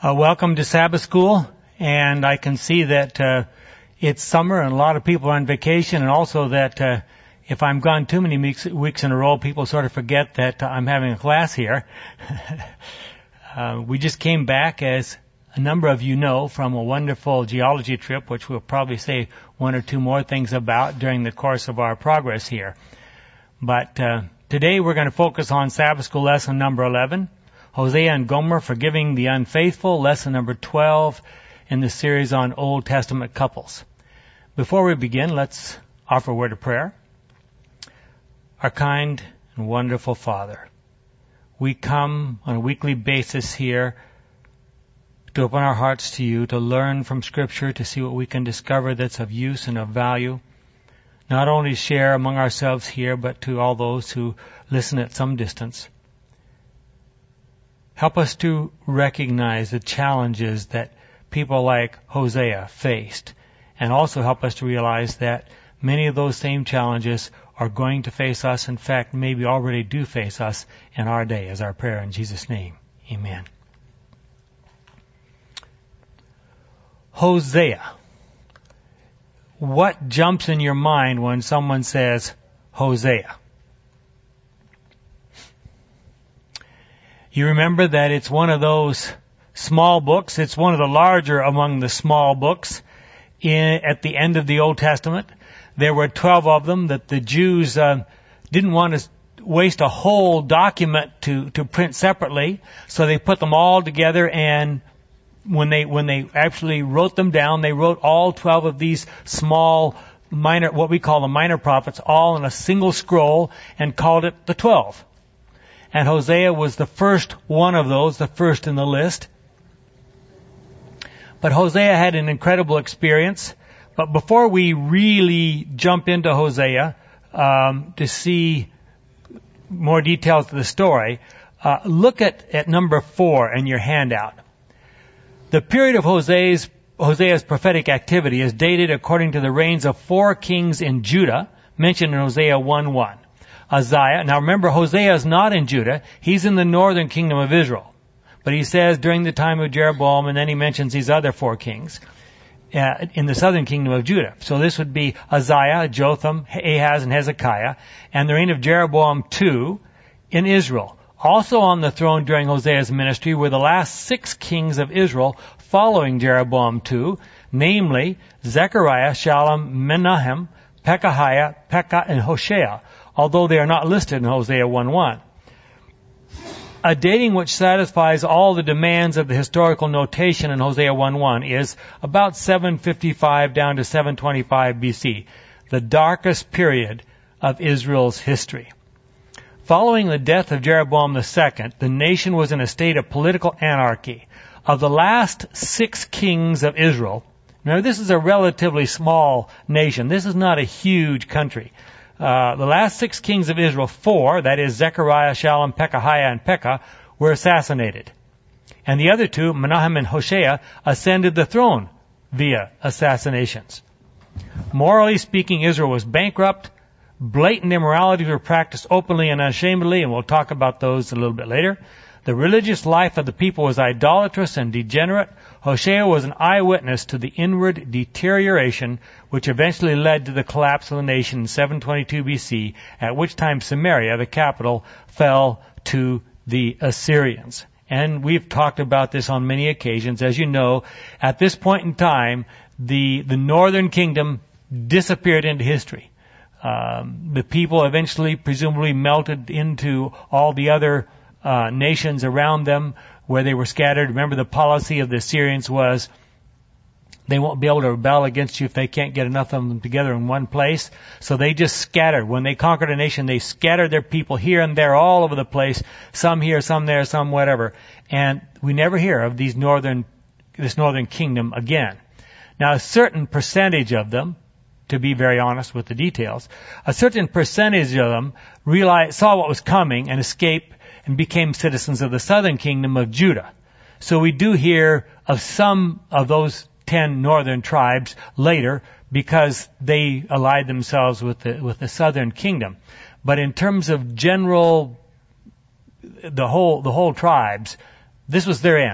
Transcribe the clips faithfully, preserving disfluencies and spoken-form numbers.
Uh, welcome to Sabbath School, and I can see that uh, it's summer and a lot of people are on vacation, and also that uh, if I'm gone too many weeks, weeks in a row, people sort of forget that uh, I'm having a class here. uh, we just came back, as a number of you know, from a wonderful geology trip, which we'll probably say one or two more things about during the course of our progress here. But uh, today we're going to focus on Sabbath School lesson number eleven. Hosea and Gomer forgiving the unfaithful, lesson number twelve in the series on Old Testament couples. Before we begin, let's offer a word of prayer. Our kind and wonderful Father, we come on a weekly basis here to open our hearts to you, to learn from Scripture, to see what we can discover that's of use and of value, not only share among ourselves here, but to all those who listen at some distance. Help us to recognize the challenges that people like Hosea faced, and also help us to realize that many of those same challenges are going to face us, in fact, maybe already do face us in our day, as our prayer in Jesus' name. Amen. Hosea. What jumps in your mind when someone says Hosea? You remember that it's one of those small books. It's one of the larger among the small books in, at the end of the Old Testament. There were twelve of them that the Jews uh, didn't want to waste a whole document to, to print separately, so they put them all together, and when they when they actually wrote them down, they wrote all twelve of these small minor, what we call the minor prophets, all in a single scroll, and called it the twelve. And Hosea was the first one of those, the first in the list. But Hosea had an incredible experience. But before we really jump into Hosea um, to see more details of the story, uh, look at, at number four in your handout. The period of Hosea's, Hosea's prophetic activity is dated according to the reigns of four kings in Judah, mentioned in Hosea one one. Uzziah. Now remember, Hosea is not in Judah. He's in the northern kingdom of Israel. But he says during the time of Jeroboam, and then he mentions these other four kings uh, in the southern kingdom of Judah. So this would be Uzziah, Jotham, Ahaz, and Hezekiah, and the reign of Jeroboam the second in Israel. Also on the throne during Hosea's ministry were the last six kings of Israel following Jeroboam the second, namely Zechariah, Shallum, Menahem, Pekahiah, Pekah, and Hoshea, although they are not listed in Hosea one one. A dating which satisfies all the demands of the historical notation in Hosea one one is about seven fifty-five down to seven twenty-five B C, the darkest period of Israel's history. Following the death of Jeroboam the second, the nation was in a state of political anarchy. Of the last six kings of Israel, now this is a relatively small nation. This is not a huge country. Uh, the last six kings of Israel, four, that is Zechariah, Shallum, Pekahiah, and Pekah, were assassinated. And the other two, Menahem and Hoshea, ascended the throne via assassinations. Morally speaking, Israel was bankrupt. Blatant immoralities were practiced openly and unashamedly, and we'll talk about those a little bit later. The religious life of the people was idolatrous and degenerate. Hoshea was an eyewitness to the inward deterioration which eventually led to the collapse of the nation in seven twenty-two B C, at which time Samaria, the capital, fell to the Assyrians. And we've talked about this on many occasions. As you know, at this point in time, the, the northern kingdom disappeared into history. Um, the people eventually presumably melted into all the other uh, nations around them where they were scattered. Remember, the policy of the Assyrians was they won't be able to rebel against you if they can't get enough of them together in one place. So they just scattered. When they conquered a nation, they scattered their people here and there all over the place, some here, some there, some whatever. And we never hear of these northern, this northern kingdom again. Now, a certain percentage of them, to be very honest with the details, a certain percentage of them realized, saw what was coming and escaped and became citizens of the southern kingdom of Judah. So we do hear of some of those ten northern tribes later because they allied themselves with the, with the southern kingdom. But in terms of general, the whole, the whole tribes, this was their end.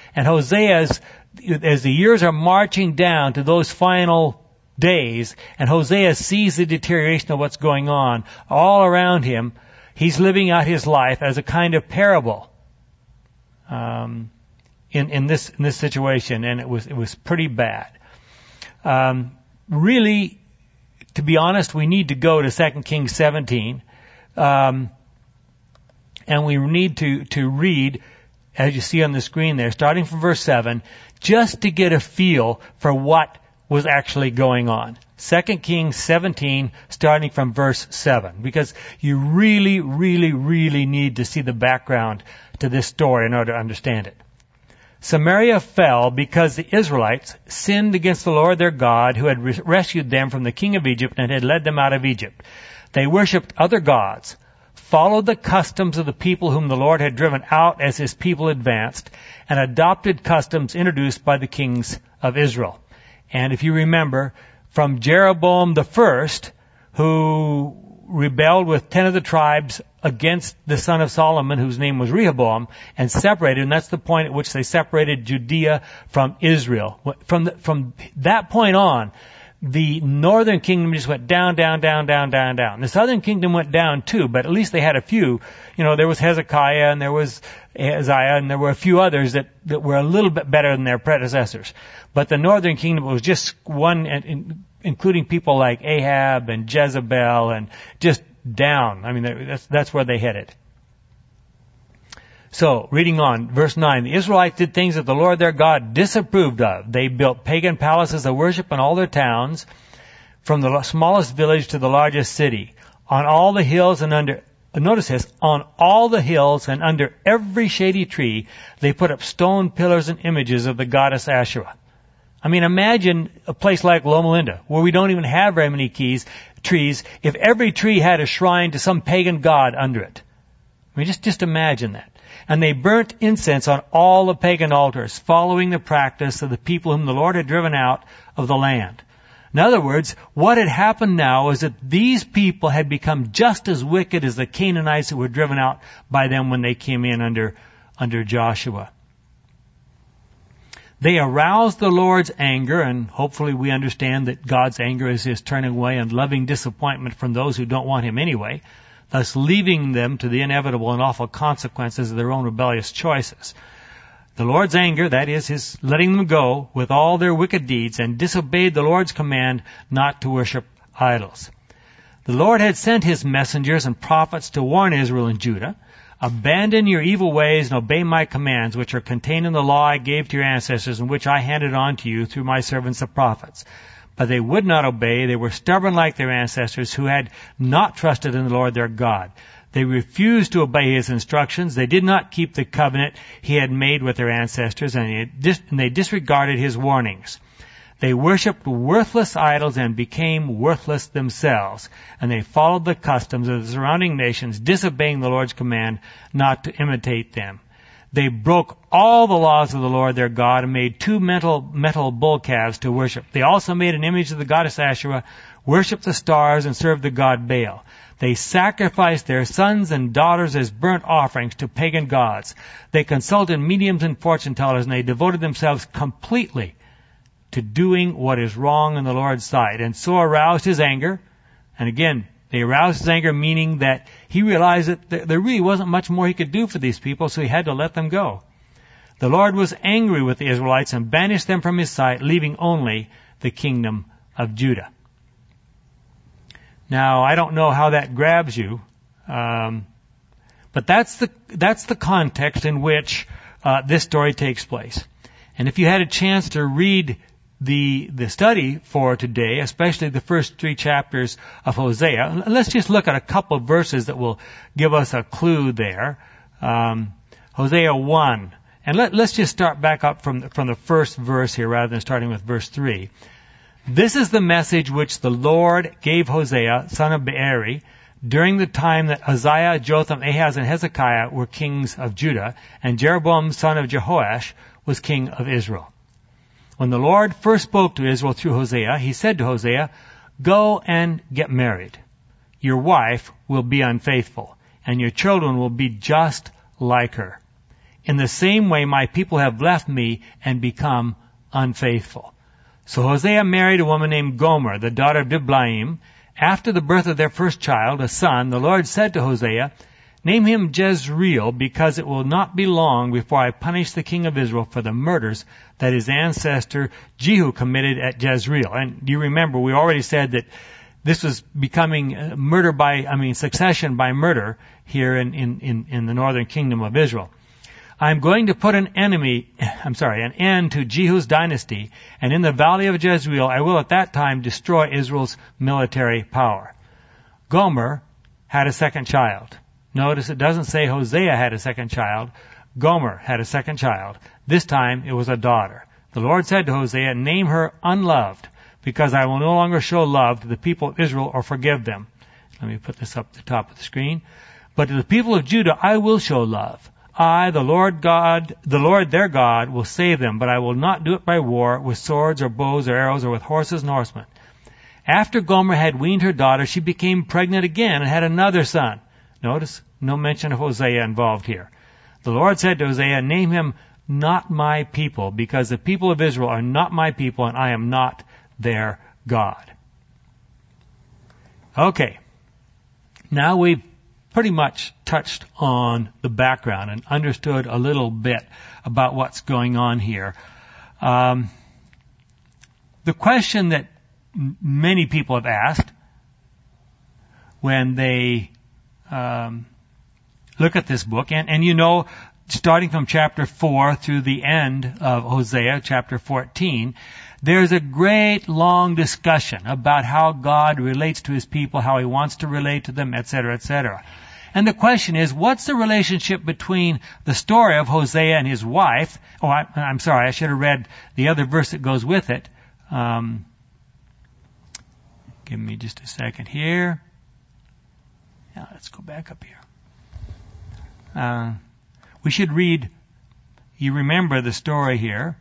And Hosea's, as the years are marching down to those final days, and Hosea sees the deterioration of what's going on all around him, he's living out his life as a kind of parable um, in, in this in this situation, and it was it was pretty bad. Um, really, to be honest, we need to go to Second Kings seventeen, um, and we need to to read, as you see on the screen there, starting from verse seven, just to get a feel for what was actually going on. Second Kings seventeen, starting from verse seven, because you really, really, really need to see the background to this story in order to understand it. Samaria fell because the Israelites sinned against the Lord their God, who had re- rescued them from the king of Egypt and had led them out of Egypt. They worshipped other gods, followed the customs of the people whom the Lord had driven out as his people advanced, and adopted customs introduced by the kings of Israel. And if you remember, from Jeroboam the first, who rebelled with ten of the tribes against the son of Solomon, whose name was Rehoboam, and separated, and that's the point at which they separated Judea from Israel. From the, from that point on, the northern kingdom just went down, down, down, down, down, down. The southern kingdom went down too, but at least they had a few. You know, there was Hezekiah and there was Isaiah and there were a few others that, that were a little bit better than their predecessors. But the northern kingdom was just one, including people like Ahab and Jezebel, and just down. I mean, that's, that's where they headed. So, reading on, verse nine, the Israelites did things that the Lord their God disapproved of. They built pagan palaces of worship in all their towns, from the smallest village to the largest city. On all the hills and under, notice this, on all the hills and under every shady tree, they put up stone pillars and images of the goddess Asherah. I mean, imagine a place like Loma Linda, where we don't even have very many keys, trees, if every tree had a shrine to some pagan god under it. I mean, just, just imagine that. And they burnt incense on all the pagan altars, following the practice of the people whom the Lord had driven out of the land. In other words, what had happened now is that these people had become just as wicked as the Canaanites that were driven out by them when they came in under, under Joshua. They aroused the Lord's anger, and hopefully we understand that God's anger is his turning away and loving disappointment from those who don't want him anyway, thus leaving them to the inevitable and awful consequences of their own rebellious choices. The Lord's anger, that is, his letting them go with all their wicked deeds, and disobeyed the Lord's command not to worship idols. The Lord had sent his messengers and prophets to warn Israel and Judah, abandon your evil ways and obey my commands, which are contained in the law I gave to your ancestors and which I handed on to you through my servants the prophets. But they would not obey. They were stubborn like their ancestors, who had not trusted in the Lord their God. They refused to obey his instructions. They did not keep the covenant he had made with their ancestors, and they disregarded his warnings. They worshipped worthless idols and became worthless themselves, and they followed the customs of the surrounding nations, disobeying the Lord's command not to imitate them. They broke all the laws of the Lord their God and made two metal, metal bull calves to worship. They also made an image of the goddess Asherah, worshipped the stars, and served the god Baal. They sacrificed their sons and daughters as burnt offerings to pagan gods. They consulted mediums and fortune tellers, and they devoted themselves completely to doing what is wrong in the Lord's sight, and so aroused his anger. And again, they aroused his anger, meaning that he realized that there really wasn't much more he could do for these people, so he had to let them go. The Lord was angry with the Israelites and banished them from his sight, leaving only the kingdom of Judah. Now, I don't know how that grabs you, um, but that's the that's the context in which uh, this story takes place. And if you had a chance to read the the study for today, especially the first three chapters of Hosea, let's just look at a couple of verses that will give us a clue there. Um, Hosea one, and let, let's just start back up from the, from the first verse here rather than starting with verse three. This is the message which the Lord gave Hosea, son of Beeri, during the time that Uzziah, Jotham, Ahaz, and Hezekiah were kings of Judah, and Jeroboam, son of Jehoash, was king of Israel. When the Lord first spoke to Israel through Hosea, he said to Hosea, "Go and get married. Your wife will be unfaithful, and your children will be just like her. In the same way, my people have left me and become unfaithful. So Hosea married a woman named Gomer, the daughter of Diblaim. After the birth of their first child, a son, the Lord said to Hosea, name him Jezreel, because it will not be long before I punish the king of Israel for the murders that his ancestor Jehu committed at Jezreel. And you remember, we already said that this was becoming murder by, I mean, succession by murder here in, in, in, in the northern kingdom of Israel. I'm going to put an enemy, I'm sorry, an end to Jehu's dynasty, and in the valley of Jezreel I will at that time destroy Israel's military power. Gomer had a second child. Notice it doesn't say Hosea had a second child. Gomer had a second child. This time it was a daughter. The Lord said to Hosea, name her Unloved, because I will no longer show love to the people of Israel or forgive them. Let me put this up at the top of the screen. But to the people of Judah I will show love. I, the Lord God, the Lord their God, will save them, but I will not do it by war, with swords or bows or arrows, or with horses and horsemen. After Gomer had weaned her daughter, she became pregnant again and had another son. Notice, no mention of Hosea involved here. The Lord said to Hosea, name him Not My People, because the people of Israel are not my people, and I am not their God. Okay. Now we've pretty much touched on the background and understood a little bit about what's going on here. Um, the question that m- many people have asked when they um, look at this book, and, and you know, starting from chapter four through the end of Hosea, chapter fourteen, there's a great long discussion about how God relates to his people, how he wants to relate to them, et cetera, et cetera. And the question is, what's the relationship between the story of Hosea and his wife? Oh, I, I'm sorry, I should have read the other verse that goes with it. Um, give me just a second here. Now, let's go back up here. Uh, we should read, you remember the story here.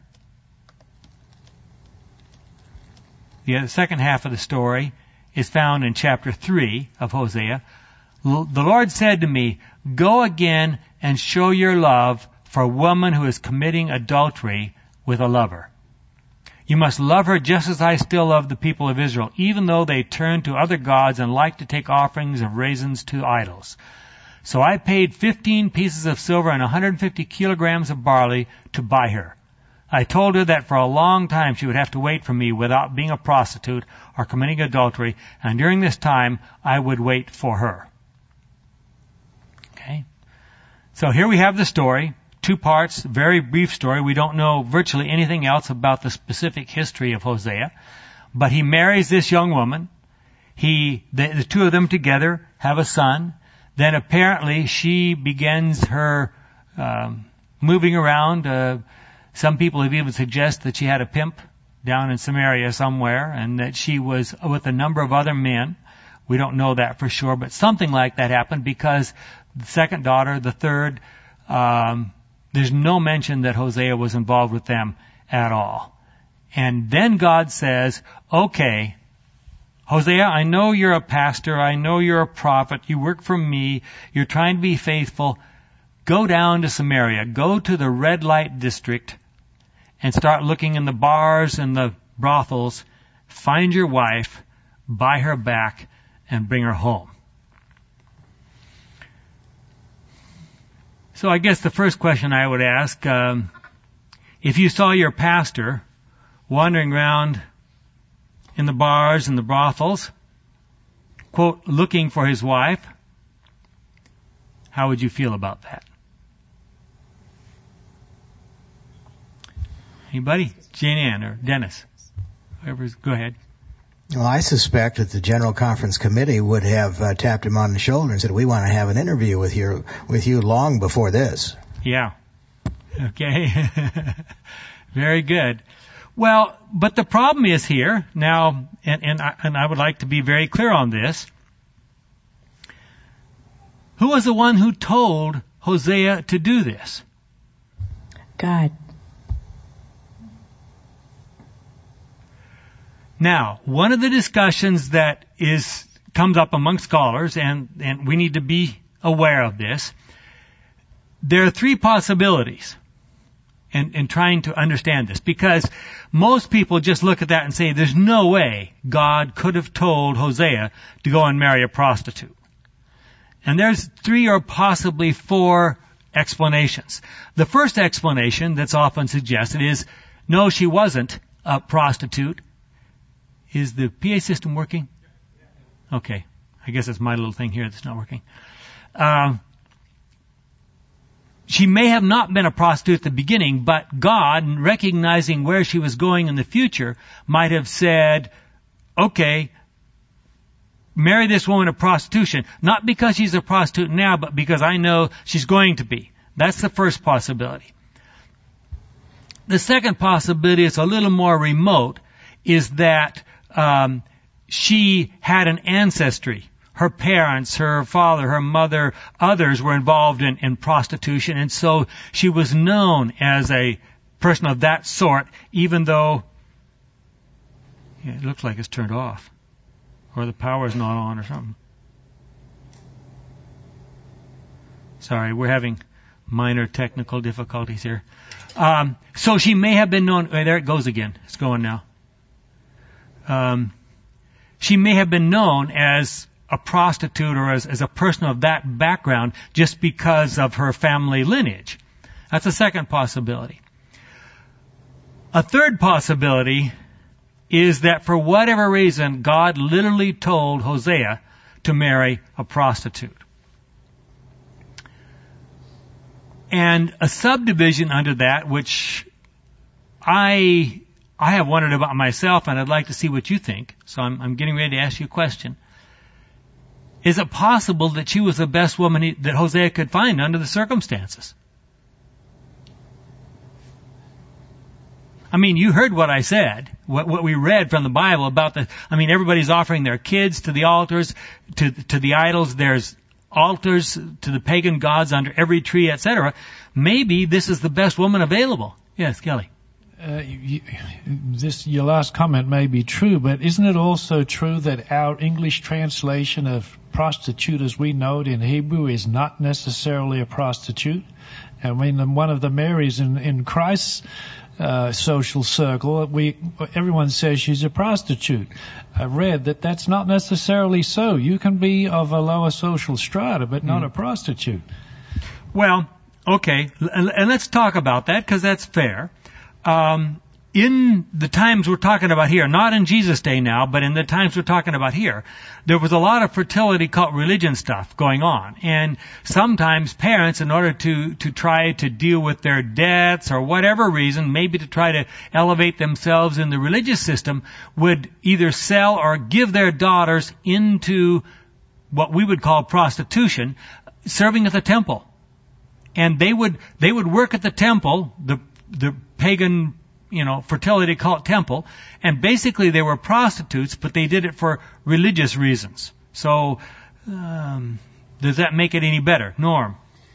The second half of the story is found in chapter three of Hosea. The Lord said to me, go again and show your love for a woman who is committing adultery with a lover. You must love her just as I still love the people of Israel, even though they turn to other gods and like to take offerings of raisins to idols. So I paid fifteen pieces of silver and one hundred fifty kilograms of barley to buy her. I told her that for a long time she would have to wait for me without being a prostitute or committing adultery, and during this time I would wait for her. Okay. So here we have the story, two parts, very brief story. We don't know virtually anything else about the specific history of Hosea, but he marries this young woman. He, the, the two of them together have a son. Then apparently she begins her um, moving around. Uh, some people have even suggested that she had a pimp down in Samaria somewhere, and that she was with a number of other men. We don't know that for sure, but something like that happened, because the second daughter, the third, um, there's no mention that Hosea was involved with them at all. And then God says, okay, Hosea, I know you're a pastor. I know you're a prophet. You work for me. You're trying to be faithful. Go down to Samaria. Go to the red light district and start looking in the bars and the brothels. Find your wife, buy her back, and bring her home. So I guess the first question I would ask, um, if you saw your pastor wandering around in the bars and the brothels, quote, looking for his wife, how would you feel about that? Anybody? Jane Ann or Dennis? Whoever's, go ahead. Well, I suspect that the General Conference Committee would have uh, tapped him on the shoulder and said, we want to have an interview with you, with you long before this. Yeah. Okay. Very good. Well, but the problem is here now, and, and, I, and I would like to be very clear on this. Who was the one who told Hosea to do this? God. Now, one of the discussions that is comes up among scholars, and, and we need to be aware of this, there are three possibilities in, in trying to understand this, because most people just look at that and say, there's no way God could have told Hosea to go and marry a prostitute. And there's three or possibly four explanations. The first explanation that's often suggested is, no, she wasn't a prostitute. Is the P A system working? Okay. I guess it's my little thing here that's not working. Um, she may have not been a prostitute at the beginning, but God, recognizing where she was going in the future, might have said, okay, marry this woman of prostitution, not because she's a prostitute now, but because I know she's going to be. That's the first possibility. The second possibility is a little more remote, is that um, she had an ancestry. Her parents, her father, her mother, others were involved in, in prostitution, and so she was known as a person of that sort, even though yeah, it looks like it's turned off, or the power's not on or something. Sorry, we're having minor technical difficulties here. Um, so she may have been known, oh, there it goes again, it's going now. Um, she may have been known as a prostitute or as, as a person of that background just because of her family lineage. That's a second possibility. A third possibility is that for whatever reason, God literally told Hosea to marry a prostitute. And a subdivision under that, which I I have wondered about myself, and I'd like to see what you think, so I'm, I'm getting ready to ask you a question. Is it possible that she was the best woman he, that Hosea could find under the circumstances? I mean, you heard what I said, what, what we read from the Bible about the, I mean, everybody's offering their kids to the altars, to, to the idols. There's altars to the pagan gods under every tree, et cetera. Maybe this is the best woman available. Yes, Kelly. Uh, you, this your last comment may be true, but isn't it also true that our English translation of prostitute as we know it in Hebrew is not necessarily a prostitute? I mean, one of the Marys in, in Christ's uh, social circle, we everyone says she's a prostitute. I read that that's not necessarily so. You can be of a lower social strata, but not mm. a prostitute. Well, okay, and let's talk about that because that's fair. Um, in the times we're talking about here, not in Jesus' day now, but in the times we're talking about here, there was a lot of fertility cult religion stuff going on. And sometimes parents, in order to, to try to deal with their debts or whatever reason, maybe to try to elevate themselves in the religious system, would either sell or give their daughters into what we would call prostitution, serving at the temple. And they would, they would work at the temple, the the pagan, you know, fertility cult temple, and basically they were prostitutes, but they did it for religious reasons. So, um, does that make it any better? Norm?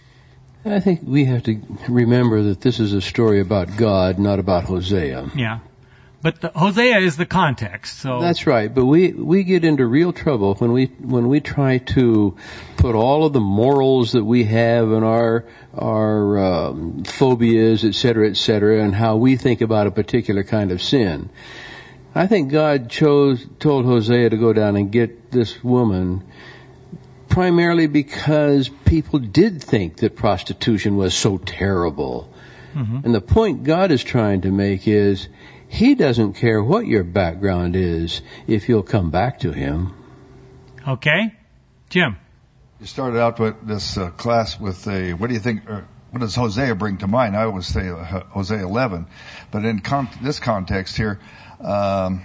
I think we have to remember that this is a story about God, not about Hosea. Yeah. But the, Hosea is the context, so. That's right, but we, we get into real trouble when we, when we try to put all of the morals that we have and our, our, um, phobias, et cetera, et cetera, and how we think about a particular kind of sin. I think God chose, told Hosea to go down and get this woman primarily because people did think that prostitution was so terrible. Mm-hmm. And the point God is trying to make is, He doesn't care what your background is if you'll come back to Him. Okay. Jim? You started out with this uh, class with a, what do you think, uh, what does Hosea bring to mind? I always say uh, Hosea eleven. But in con- this context here, um,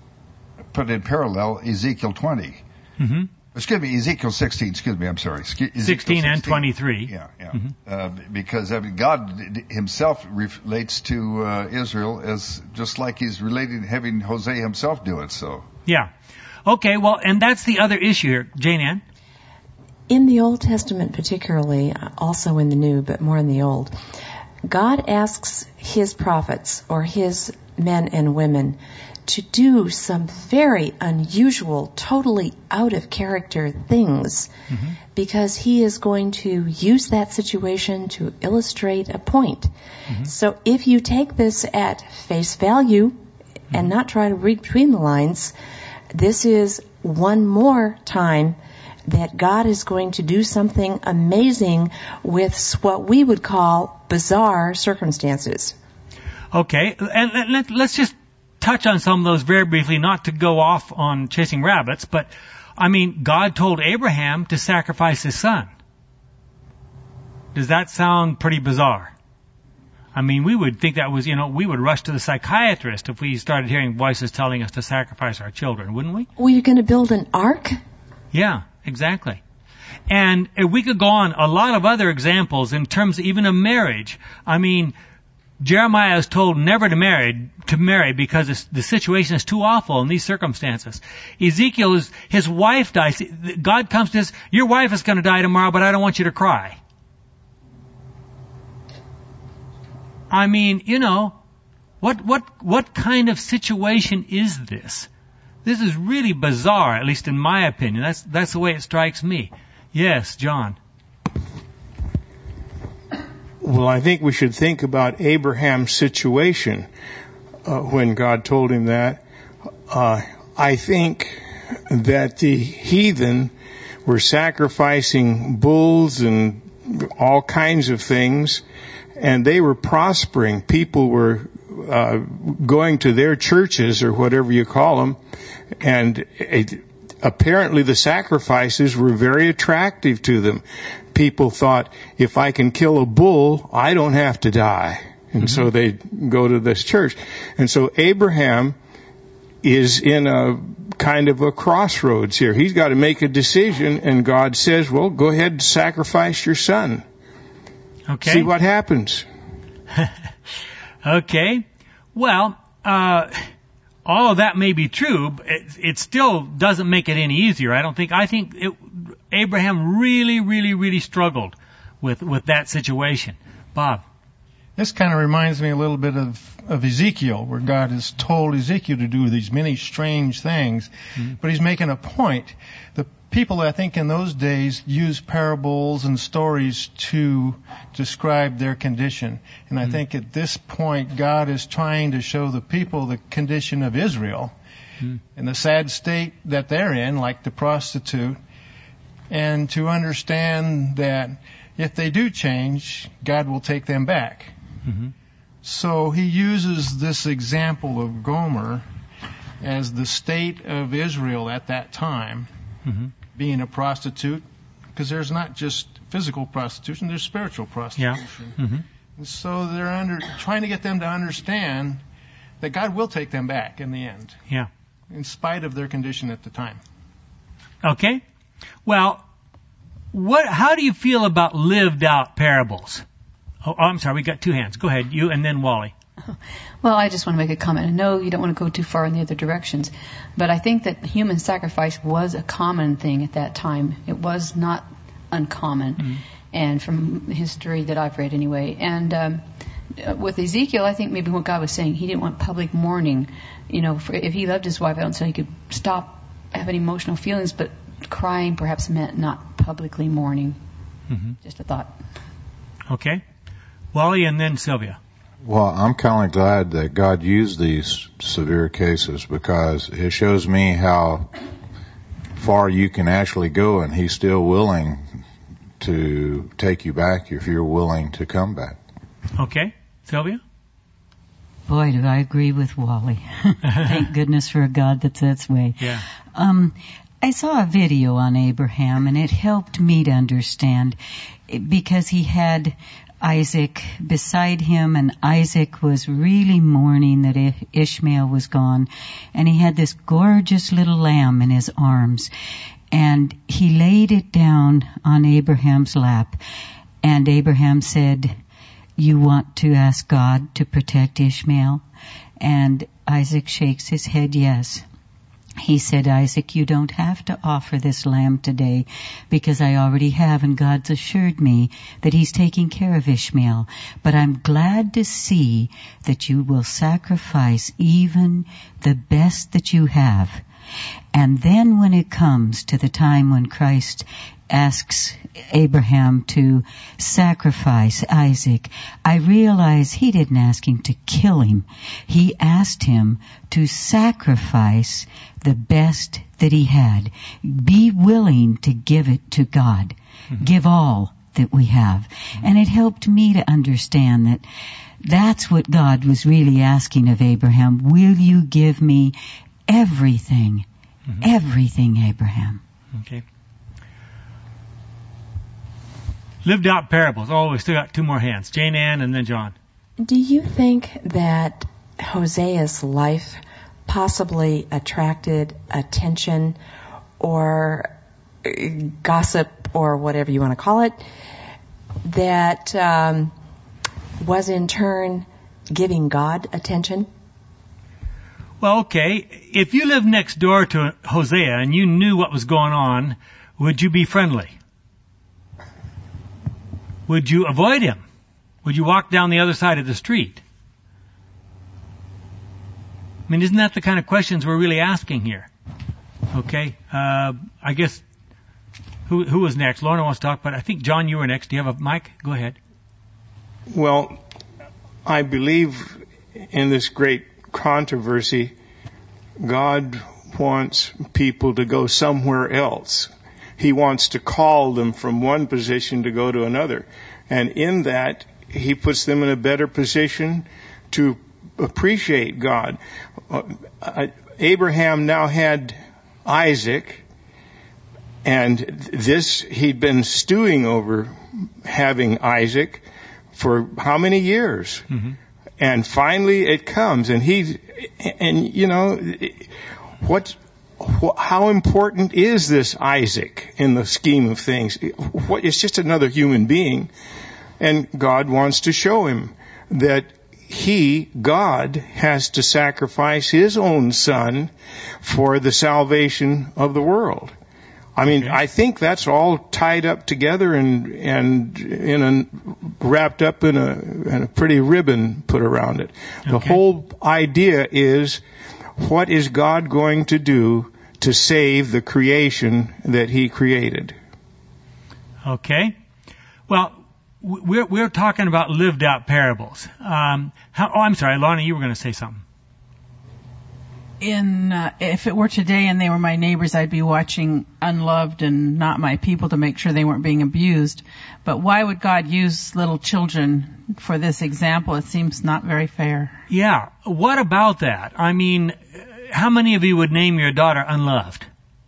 put in parallel Ezekiel twenty. Mm-hmm. Excuse me, Ezekiel sixteen, excuse me, I'm sorry. Ezekiel sixteen, sixteen and twenty-three. Yeah, yeah. Mm-hmm. Uh, because I mean, God himself relates to uh, Israel as just like he's relating, having Hosea himself do it, so. Yeah. Okay, well, and that's the other issue here. Jane Ann? In the Old Testament particularly, also in the New, but more in the Old, God asks his prophets or his men and women to do some very unusual, totally out of character things, mm-hmm. because he is going to use that situation to illustrate a point. Mm-hmm. So if you take this at face value mm-hmm. and not try to read between the lines, this is one more time that God is going to do something amazing with what we would call bizarre circumstances. Okay, and let, let's just touch on some of those very briefly, not to go off on chasing rabbits, but, I mean, God told Abraham to sacrifice his son. Does that sound pretty bizarre? I mean, we would think that was, you know, we would rush to the psychiatrist if we started hearing voices telling us to sacrifice our children, wouldn't we? Were you going to build an ark? Yeah, exactly. And we could go on a lot of other examples in terms even of marriage. I mean, Jeremiah is told never to marry, to marry because it's, the situation is too awful in these circumstances. Ezekiel is, his wife dies. God comes to us, your wife is going to die tomorrow, but I don't want you to cry. I mean, you know, what, what, what kind of situation is this? This is really bizarre, at least in my opinion. That's, that's the way it strikes me. Yes, John. Well, I think we should think about Abraham's situation uh, when God told him that. Uh, I think that the heathen were sacrificing bulls and all kinds of things, and they were prospering. People were uh, going to their churches, or whatever you call them, and it, apparently the sacrifices were very attractive to them. People thought, if I can kill a bull, I don't have to die. And mm-hmm. so they go to this church. And so Abraham is in a kind of a crossroads here. He's got to make a decision, and God says, well, go ahead and sacrifice your son. Okay. See what happens. Okay. Well, uh, all of that may be true, but it, it still doesn't make it any easier. I don't think, I think it, Abraham really, really, really struggled with, with that situation. Bob. This kind of reminds me a little bit of, of Ezekiel, where God has told Ezekiel to do these many strange things, mm-hmm. but he's making a point. The people, I think, in those days used parables and stories to describe their condition. And I mm-hmm. think at this point, God is trying to show the people the condition of Israel mm-hmm. and the sad state that they're in, like the prostitute, and to understand that if they do change, God will take them back. Mm-hmm. So he uses this example of Gomer as the state of Israel at that time, mm-hmm. being a prostitute, because there's not just physical prostitution, there's spiritual prostitution. Yeah. Mm-hmm. And so they're under, trying to get them to understand that God will take them back in the end. Yeah. In spite of their condition at the time. Okay. Well, what? How do you feel about lived out parables? Oh, I'm sorry, we got two hands. Go ahead, you and then Wally. Well, I just want to make a comment. I know you don't want to go too far in the other directions, but I think that human sacrifice was a common thing at that time. It was not uncommon, mm-hmm. and from history that I've read anyway. And um, with Ezekiel, I think maybe what God was saying, he didn't want public mourning. You know, for, if he loved his wife, I don't say he could stop having emotional feelings, but crying perhaps meant not publicly mourning. Mm-hmm. Just a thought. Okay. Wally and then Sylvia. Well, I'm kind of glad that God used these severe cases, because it shows me how far you can actually go, and he's still willing to take you back if you're willing to come back. Okay. Sylvia? Boy, do I agree with Wally. Thank goodness for a God that's that way. Yeah. Um, I saw a video on Abraham, and it helped me to understand, because he had Isaac beside him, and Isaac was really mourning that Ishmael was gone, and he had this gorgeous little lamb in his arms, and he laid it down on Abraham's lap, and Abraham said, "You want to ask God to protect Ishmael?" And Isaac shakes his head yes. he said, Isaac, you don't have to offer this lamb today because I already have, and God's assured me that he's taking care of Ishmael. But I'm glad to see that you will sacrifice even the best that you have. And then when it comes to the time when Christ asks Abraham to sacrifice Isaac, I realize he didn't ask him to kill him. He asked him to sacrifice the best that he had. Be willing to give it to God. Mm-hmm. Give all that we have. Mm-hmm. And it helped me to understand that that's what God was really asking of Abraham. Will you give me everything? Mm-hmm. Everything, Abraham. Okay. Lived out parables. Oh, we still got two more hands. Jane Ann and then John. Do you think that Hosea's life possibly attracted attention or gossip or whatever you want to call it that um, was in turn giving God attention? Well, okay. If you lived next door to Hosea and you knew what was going on, would you be friendly? Would you avoid him? Would you walk down the other side of the street? I mean, isn't that the kind of questions we're really asking here? Okay. Uh, I guess, who who was next? Lorna wants to talk, but I think, John, you were next. Do you have a mic? Go ahead. Well, I believe in this great controversy, God wants people to go somewhere else. He wants to call them from one position to go to another. And in that, he puts them in a better position to appreciate God. Uh, Abraham now had Isaac, and this, he'd been stewing over having Isaac for how many years? Mm-hmm. And finally it comes, and he, and you know, what, how important is this Isaac in the scheme of things? What, it's just another human being. And God wants to show him that he, God, has to sacrifice his own son for the salvation of the world. I mean, okay. I think that's all tied up together and and in a, wrapped up in a, in a pretty ribbon put around it. Okay. The whole idea is, what is God going to do to save the creation that he created? Okay. Well, we're we're talking about lived out parables. Um, how, oh, I'm sorry, Lorna, you were going to say something. In uh, if it were today and they were my neighbors, I'd be watching Unloved and Not My People to make sure they weren't being abused. But why would God use little children for this example? It seems not very fair. Yeah. What about that? I mean, how many of you would name your daughter Unloved?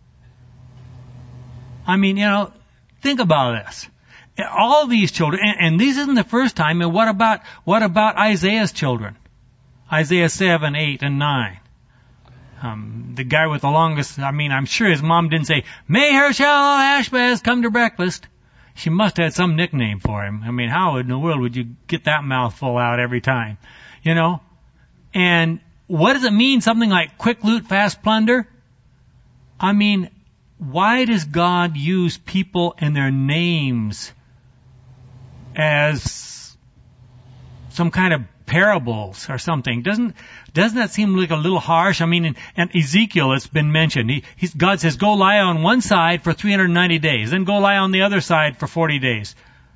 I mean, you know, think about this. All these children, and, and this isn't the first time. And what about what about Isaiah's children? Isaiah seven, eight, and nine. Um, the guy with the longest, I mean, I'm sure his mom didn't say, Maher-shalal-Hashbaz, come to breakfast. She must have had some nickname for him. I mean, how in the world would you get that mouthful out every time? You know? And what does it mean, something like quick loot, fast plunder? I mean, why does God use people and their names as some kind of parables or something? Doesn't doesn't that seem like a little harsh? I mean, in, in Ezekiel, it's been mentioned. He, he's, God says, go lie on one side for three hundred ninety days, then go lie on the other side for forty days.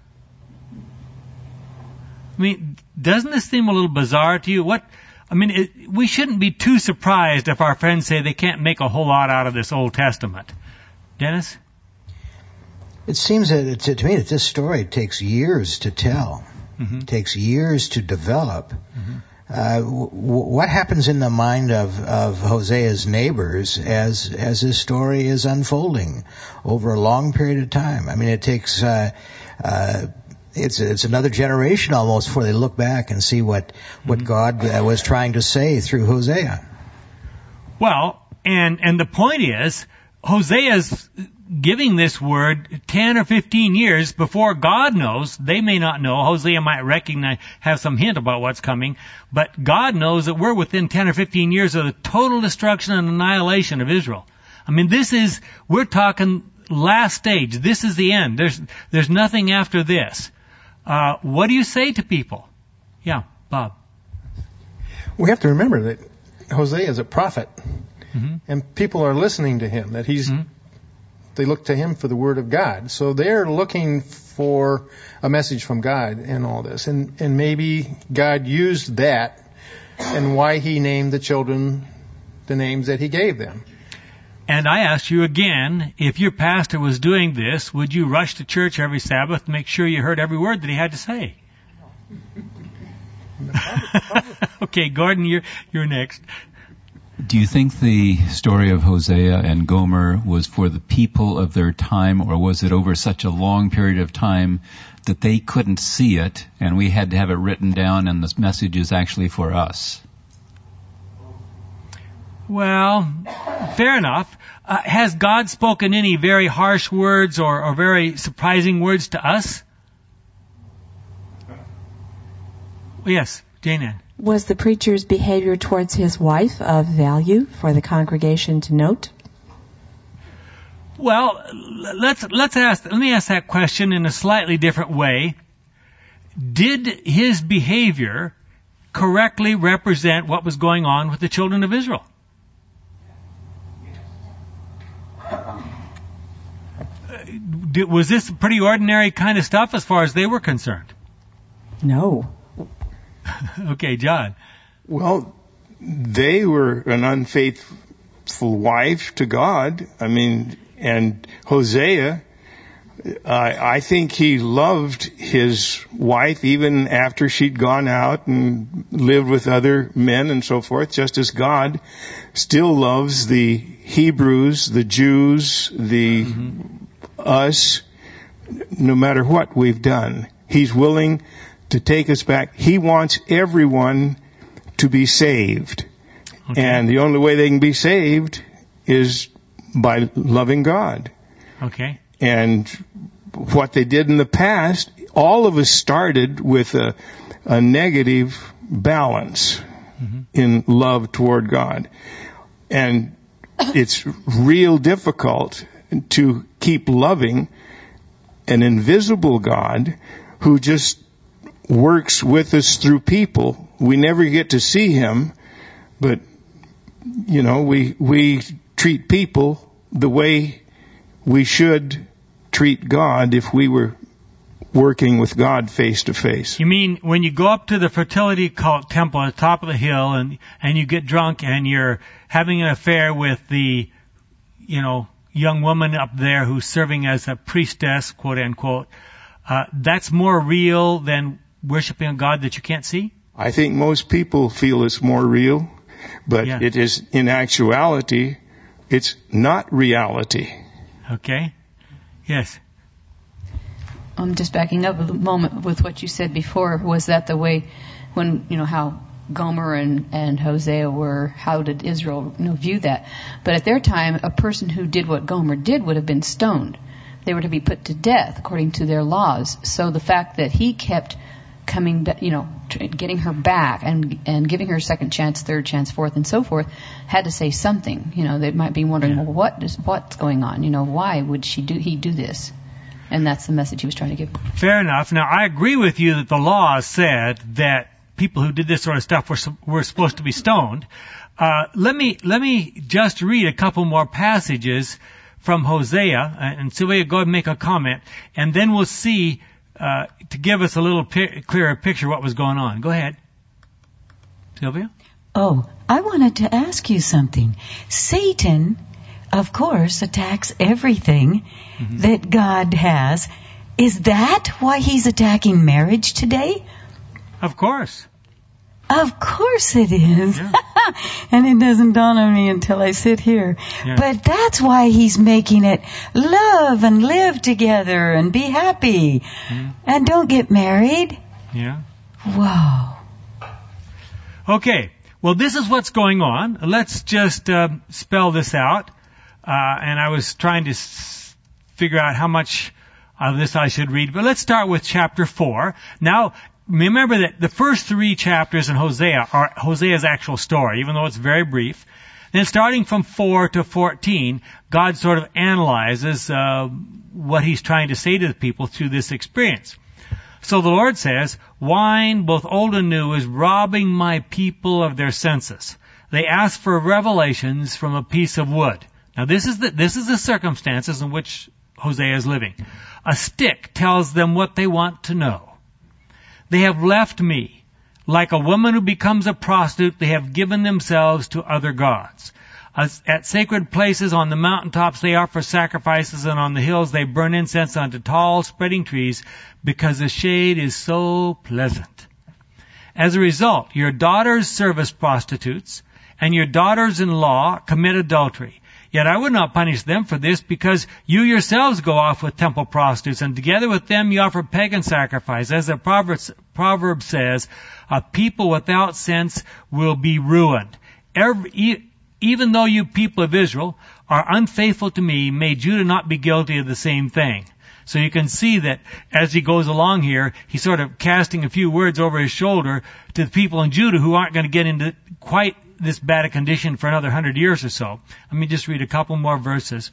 I mean, doesn't this seem a little bizarre to you? What? I mean, it, we shouldn't be too surprised if our friends say they can't make a whole lot out of this Old Testament. Dennis? It seems that to, to me that this story takes years to tell. Mm-hmm. It takes years to develop. Mm-hmm. Uh, w- what happens in the mind of, of Hosea's neighbors as as this story is unfolding over a long period of time? I mean, it takes uh, uh, it's it's another generation almost before they look back and see what what mm-hmm. God uh, was trying to say through Hosea. Well, and and the point is, Hosea's giving this word ten or fifteen years before God knows. They may not know. Hosea might recognize, have some hint about what's coming, but God knows that we're within ten or fifteen years of the total destruction and annihilation of Israel. I mean, this is, we're talking last stage. This is the end. There's, there's nothing after this. Uh, what do you say to people? Yeah, Bob. We have to remember that Hosea is a prophet, mm-hmm. and people are listening to him, that he's, mm-hmm. they look to him for the word of God. So they're looking for a message from God in all this. And, and maybe God used that and why he named the children the names that he gave them. And I ask you again, if your pastor was doing this, would you rush to church every Sabbath to make sure you heard every word that he had to say? Okay, Gordon, you're, you're next. Do you think the story of Hosea and Gomer was for the people of their time, or was it over such a long period of time that they couldn't see it and we had to have it written down and this message is actually for us? Well, fair enough. Uh, has God spoken any very harsh words or, or very surprising words to us? Yes, Jane Ann. Was the preacher's behavior towards his wife of value for the congregation to note? Well, let's let's ask. Let me ask that question in a slightly different way. Did his behavior correctly represent what was going on with the children of Israel? Did, was this pretty ordinary kind of stuff as far as they were concerned? No. Okay, John. Well, they were an unfaithful wife to God. I mean, and Hosea, I, I think he loved his wife even after she'd gone out and lived with other men and so forth, just as God still loves the Hebrews, the Jews, the mm-hmm. us, no matter what we've done. He's willing to take us back. He wants everyone to be saved. Okay. And the only way they can be saved is by loving God. Okay. And what they did in the past, all of us started with a, a negative balance mm-hmm. in love toward God. And it's real difficult to keep loving an invisible God who just works with us through people. We never get to see him, but, you know, we we treat people the way we should treat God if we were working with God face to face. You mean when you go up to the fertility cult temple at the top of the hill and, and you get drunk and you're having an affair with the, you know, young woman up there who's serving as a priestess, quote unquote, uh, that's more real than worshiping a God that you can't see? I think most people feel it's more real, but yeah. It is, in actuality, it's not reality. Okay. Yes. I'm just backing up a moment with what you said before. Was that the way when, you know, how Gomer and, and Hosea were, how did Israel, you know, view that? But at their time, a person who did what Gomer did would have been stoned. They were to be put to death according to their laws. So the fact that he kept coming, you know, getting her back and and giving her a second chance, third chance, fourth, and so forth, had to say something. You know, they might be wondering, yeah. well, what is what's going on? You know, why would she do he do this? And that's the message he was trying to give. Fair enough. Now, I agree with you that the law said that people who did this sort of stuff were were supposed to be stoned. Uh, let me let me just read a couple more passages from Hosea, and Sylvia, go ahead and make a comment, and then we'll see. Uh, to give us a little pi- clearer picture of what was going on. Go ahead, Sylvia. Oh, I wanted to ask you something. Satan, of course, attacks everything mm-hmm. that God has. Is that why he's attacking marriage today? Of course. Of course it is. Yeah. And it doesn't dawn on me until I sit here. Yeah. But that's why he's making it love and live together and be happy. Mm. And don't get married. Yeah. Wow. Okay. Well, this is what's going on. Let's just uh, spell this out. Uh, and I was trying to s- figure out how much of this I should read. But let's start with chapter four. Now, remember that the first three chapters in Hosea are Hosea's actual story, even though it's very brief. Then starting from four to fourteen, God sort of analyzes uh, what he's trying to say to the people through this experience. So the Lord says, wine, both old and new, is robbing my people of their senses. They ask for revelations from a piece of wood. Now this is the, this is the circumstances in which Hosea is living. A stick tells them what they want to know. They have left me. Like a woman who becomes a prostitute, they have given themselves to other gods. As at sacred places on the mountaintops they offer sacrifices, and on the hills they burn incense unto tall spreading trees, because the shade is so pleasant. As a result, your daughters serve as prostitutes, and your daughters-in-law commit adultery. Yet I would not punish them for this, because you yourselves go off with temple prostitutes, and together with them you offer pagan sacrifice. As the proverb, proverb says, a people without sense will be ruined. Every, e- even though you people of Israel are unfaithful to me, may Judah not be guilty of the same thing. So you can see that as he goes along here, he's sort of casting a few words over his shoulder to the people in Judah who aren't going to get into quite this bad a condition for another hundred years or so. Let me just read a couple more verses.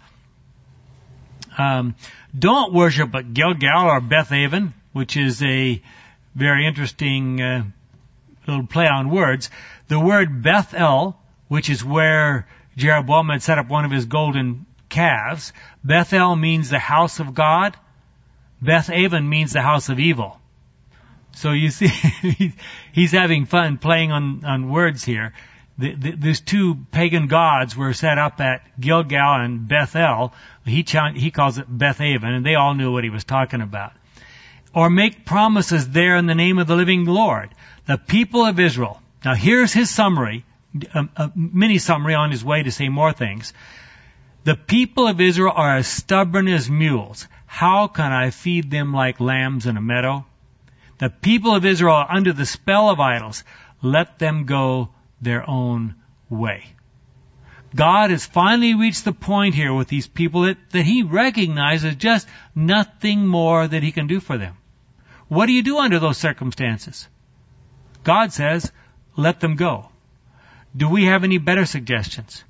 Um, don't worship at Gilgal or Bethaven, which is a very interesting uh, little play on words. The word Bethel, which is where Jeroboam had set up one of his golden calves. Bethel means the house of God. Bethaven means the house of evil. So you see, he's having fun playing on, on words here. The, the, these two pagan gods were set up at Gilgal and Bethel. He, ch- he calls it Bethaven, and they all knew what he was talking about. Or make promises there in the name of the living Lord. The people of Israel. Now here's his summary, a, a mini summary on his way to say more things. The people of Israel are as stubborn as mules. How can I feed them like lambs in a meadow? The people of Israel are under the spell of idols. Let them go their own way. God has finally reached the point here with these people that, that he recognizes just nothing more that he can do for them. What do you do under those circumstances? God says, let them go. Do we have any better suggestions?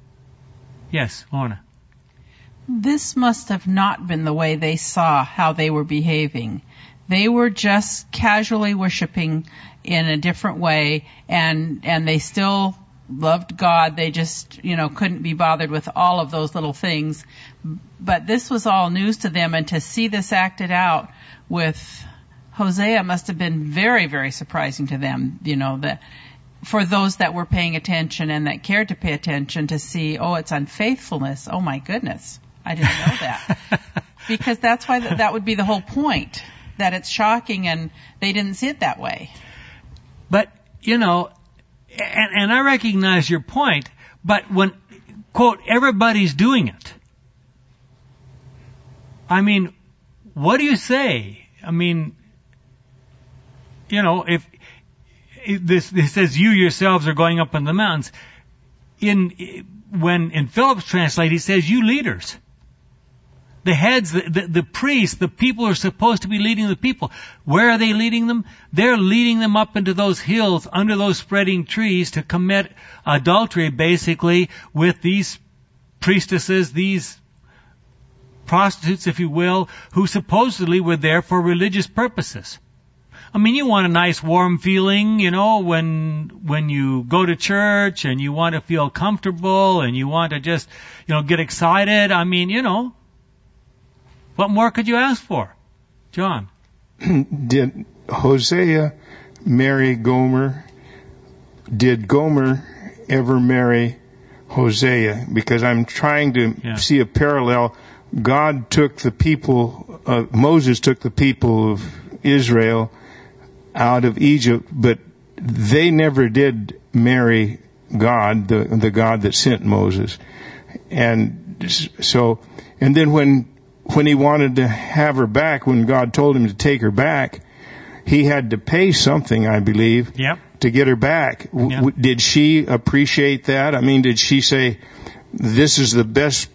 Yes, Lorna. This must have not been the way they saw how they were behaving. They were just casually worshiping in a different way, and and they still loved God. They just, you know, couldn't be bothered with all of those little things. But this was all news to them, and to see this acted out with Hosea must have been very, very surprising to them, you know, that for those that were paying attention and that cared to pay attention, to see, oh, it's unfaithfulness. Oh my goodness. I didn't know that. Because that's why th- that would be the whole point, that it's shocking and they didn't see it that way. But, you know, and, and I recognize your point, but when, quote, everybody's doing it, I mean, what do you say? I mean, you know, if, if this, this says you yourselves are going up in the mountains, in, when in Philip's translate, he says you leaders. The heads, the, the, the priests, the people are supposed to be leading the people. Where are they leading them? They're leading them up into those hills under those spreading trees to commit adultery, basically, with these priestesses, these prostitutes, if you will, who supposedly were there for religious purposes. I mean, you want a nice warm feeling, you know, when when you go to church, and you want to feel comfortable, and you want to just, you know, get excited. I mean, you know, what more could you ask for? John? Did Hosea marry Gomer? Did Gomer ever marry Hosea? Because I'm trying to yeah. see a parallel. God took the people, uh, Moses took the people of Israel out of Egypt, but they never did marry God, the the God that sent Moses. And so, and then when when he wanted to have her back, when God told him to take her back, he had to pay something, I believe, yep. to get her back. Yep. W- did she appreciate that? I mean, did she say, this is the best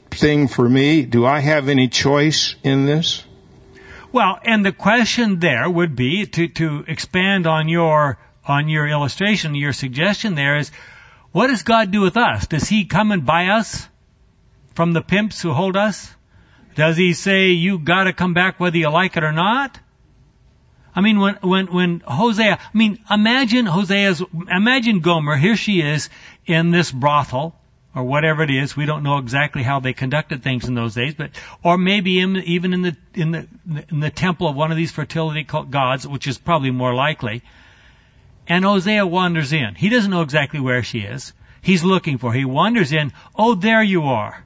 thing for me? Do I have any choice in this? Well, and the question there would be, to, to expand on your, on your illustration, your suggestion there is, what does God do with us? Does He come and buy us from the pimps who hold us? Does He say, you gotta come back whether you like it or not? I mean, when, when, when Hosea, I mean, imagine Hosea's, imagine Gomer, here she is in this brothel, or whatever it is. We don't know exactly how they conducted things in those days, but, or maybe in, even in the, in the, in the temple of one of these fertility gods, which is probably more likely. And Hosea wanders in. He doesn't know exactly where she is. He's looking for her. He wanders in. Oh, there you are.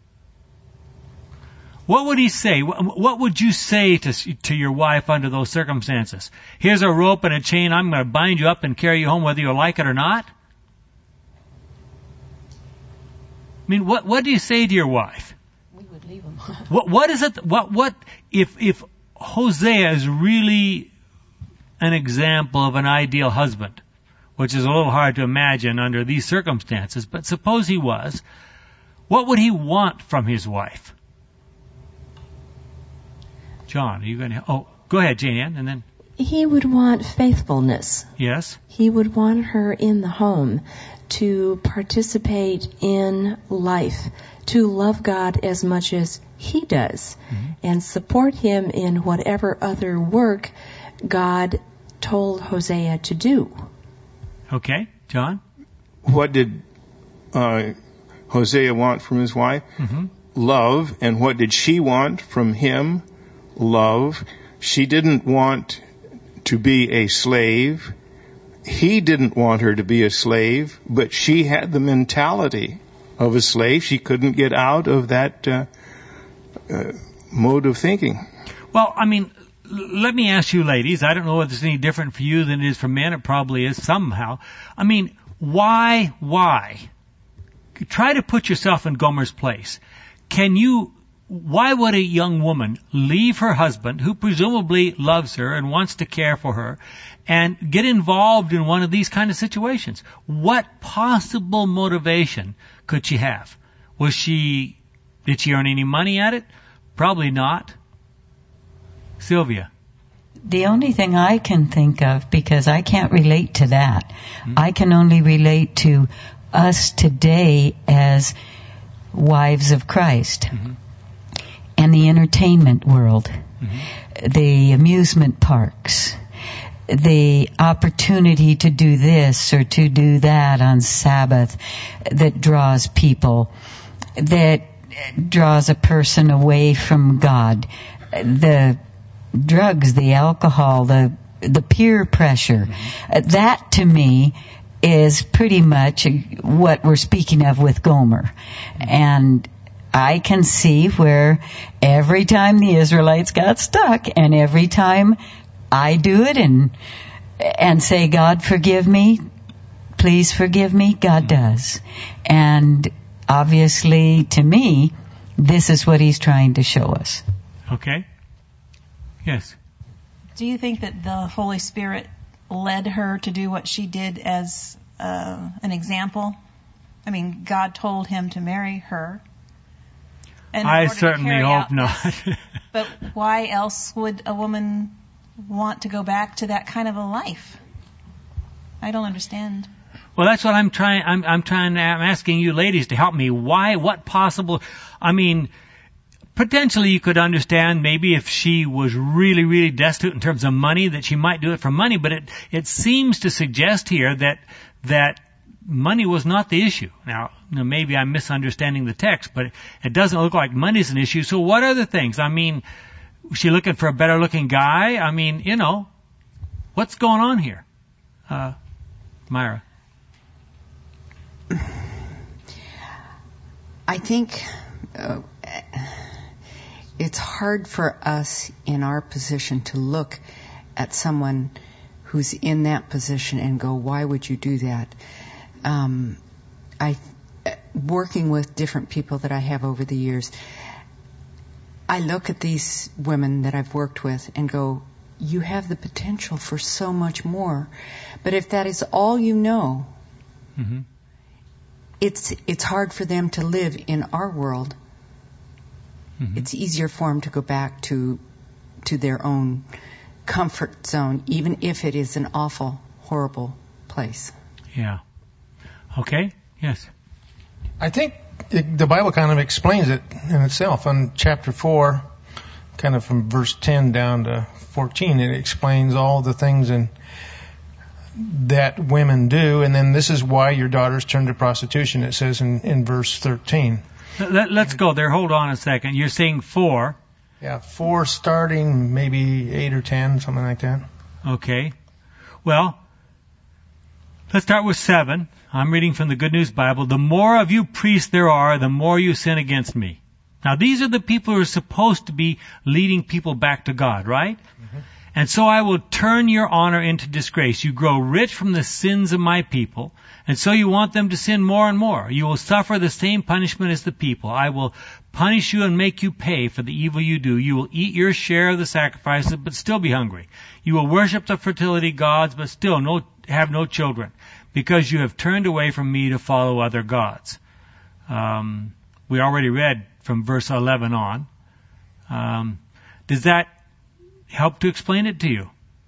What would he say? What would you say to, to your wife under those circumstances? Here's a rope and a chain. I'm going to bind you up and carry you home whether you like it or not. I mean, what, what do you say to your wife? We would leave him. what, what is it? What, what, if, if Hosea is really an example of an ideal husband, which is a little hard to imagine under these circumstances, but suppose he was, what would he want from his wife? John, are you going to, oh, go ahead, Jane Ann, and then. He would want faithfulness. Yes. He would want her in the home to participate in life, to love God as much as he does, mm-hmm. and support him in whatever other work God told Hosea to do. Okay, John? What did uh, Hosea want from his wife? Mm-hmm. Love. And what did she want from him? Love. She didn't want to be a slave. He didn't want her to be a slave, but she had the mentality of a slave. She couldn't get out of that uh, uh, mode of thinking. Well, I mean, let me ask you ladies, I don't know if it's any different for you than it is for men. It probably is somehow. I mean, why, why? Try to put yourself in Gomer's place. Can you, why would a young woman leave her husband, who presumably loves her and wants to care for her, and get involved in one of these kind of situations? What possible motivation could she have? Was she, did she earn any money at it? Probably not. Sylvia. The only thing I can think of, because I can't relate to that, mm-hmm. I can only relate to us today as wives of Christ, mm-hmm. and the entertainment world, mm-hmm. the amusement parks, the opportunity to do this or to do that on Sabbath that draws people, that draws a person away from God. The drugs, the alcohol, the the peer pressure, mm-hmm. that to me is pretty much what we're speaking of with Gomer. Mm-hmm. And I can see where every time the Israelites got stuck, and every time I do it and and say, God, forgive me, please forgive me, God does. And obviously, to me, this is what he's trying to show us. Okay. Yes. Do you think that the Holy Spirit led her to do what she did as uh, an example? I mean, God told him to marry her. And I certainly hope not. This, but why else would a woman want to go back to that kind of a life? I don't understand. Well, that's what I'm trying. I'm, I'm trying. I'm asking you, ladies, to help me. Why? What possible? I mean, potentially you could understand maybe if she was really, really destitute in terms of money, that she might do it for money. But it it seems to suggest here that that money was not the issue. Now, you know, maybe I'm misunderstanding the text, but it doesn't look like money's an issue. So what are the things? I mean, was she looking for a better looking guy? I mean, you know, what's going on here? Uh, Myra. I think uh, it's hard for us in our position to look at someone who's in that position and go, why would you do that? Um, I, working with different people that I have over the years, I look at these women that I've worked with and go, you have the potential for so much more. But if that is all you know, mm-hmm. it's it's hard for them to live in our world Mm-hmm. It's easier for them to go back to to their own comfort zone, even if it is an awful, horrible place. Yeah. Okay. Yes. I think it, the Bible kind of explains it in itself. In chapter four, kind of from verse ten down to fourteen, it explains all the things in, that women do, and then this is why your daughters turn to prostitution, it says in, in verse thirteen. Let, let's go there. Hold on a second. You're saying four. Yeah, four starting, maybe eight or ten, something like that. Okay. Well, let's start with seven. I'm reading from the Good News Bible. The more of you priests there are, the more you sin against me. Now, these are the people who are supposed to be leading people back to God, right? Mm-hmm. And so I will turn your honor into disgrace. You grow rich from the sins of my people, and so you want them to sin more and more. You will suffer the same punishment as the people. I will punish you and make you pay for the evil you do. You will eat your share of the sacrifices, but still be hungry. You will worship the fertility gods, but still no, have no children, because you have turned away from me to follow other gods. Um, we already read from verse eleven on. Um, does that help to explain it to you?